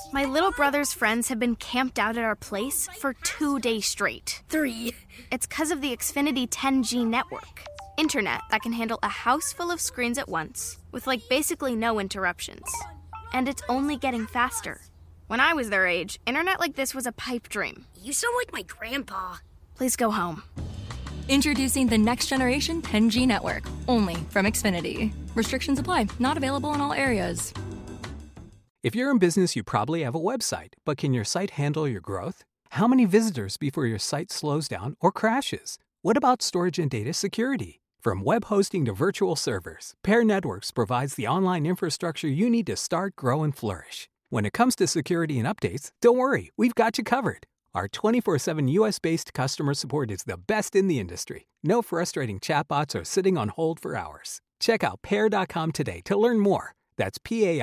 My little brother's friends have been camped out at our place for 2 days straight. 3. It's because of the Xfinity 10G network. Internet that can handle a house full of screens at once, with basically no interruptions. And it's only getting faster. When I was their age, internet like this was a pipe dream. You sound like my grandpa. Please go home. Introducing the next generation 10G network, only from Xfinity. Restrictions apply, not available in all areas. If you're in business, you probably have a website, but can your site handle your growth? How many visitors before your site slows down or crashes? What about storage and data security? From web hosting to virtual servers, Pair Networks provides the online infrastructure you need to start, grow, and flourish. When it comes to security and updates, don't worry, we've got you covered. Our 24/7 US-based customer support is the best in the industry. No frustrating chatbots or sitting on hold for hours. Check out Pair.com today to learn more. That's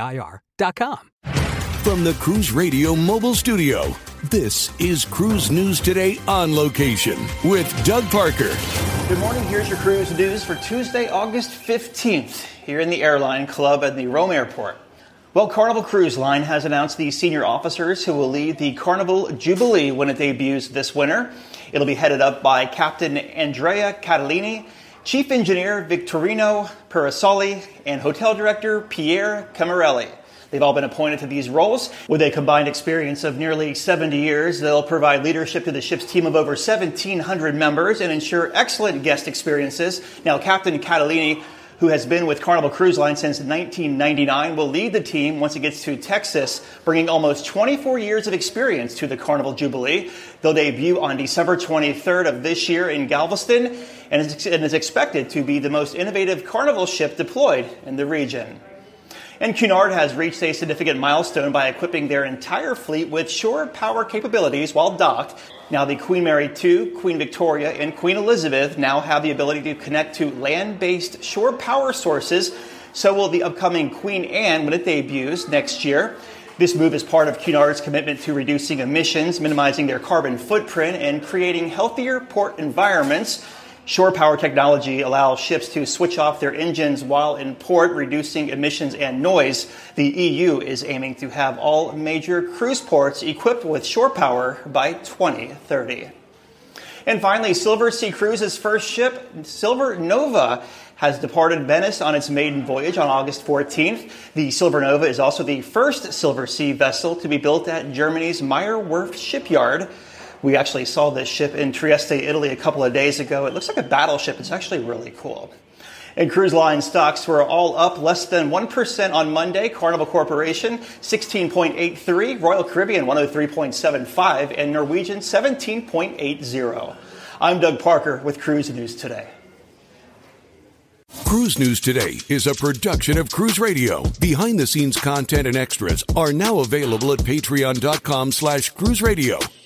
PAIR.com. From the Cruise Radio mobile studio, this is Cruise News Today on location with Doug Parker. Good morning. Here's your cruise news for Tuesday, August 15th, here in the Airline Club at the Rome Airport. Well, Carnival Cruise Line has announced the senior officers who will lead the Carnival Jubilee when it debuts this winter. It'll be headed up by Captain Andrea Catalini, Chief Engineer Victorino Perasoli, and Hotel Director Pierre Camarelli. They've all been appointed to these roles. With a combined experience of nearly 70 years, they'll provide leadership to the ship's team of over 1,700 members and ensure excellent guest experiences. Now, Captain Catalini, who has been with Carnival Cruise Line since 1999, will lead the team once it gets to Texas, bringing almost 24 years of experience to the Carnival Jubilee. They'll debut on December 23rd of this year in Galveston and is expected to be the most innovative Carnival ship deployed in the region. And Cunard has reached a significant milestone by equipping their entire fleet with shore power capabilities while docked. Now, the Queen Mary II, Queen Victoria, and Queen Elizabeth now have the ability to connect to land-based shore power sources. So will the upcoming Queen Anne when it debuts next year. This move is part of Cunard's commitment to reducing emissions, minimizing their carbon footprint, and creating healthier port environments. Shore power technology allows ships to switch off their engines while in port, reducing emissions and noise. The EU is aiming to have all major cruise ports equipped with shore power by 2030. And finally, Silver Sea Cruises' first ship, Silver Nova, has departed Venice on its maiden voyage on August 14th. The Silver Nova is also the first Silver Sea vessel to be built at Germany's Meyer Werft shipyard. We actually saw this ship in Trieste, Italy a couple of days ago. It looks like a battleship. It's actually really cool. And cruise line stocks were all up less than 1% on Monday. Carnival Corporation, 16.83. Royal Caribbean, 103.75. And Norwegian, 17.80. I'm Doug Parker with Cruise News Today. Cruise News Today is a production of Cruise Radio. Behind-the-scenes content and extras are now available at patreon.com/cruiseradio.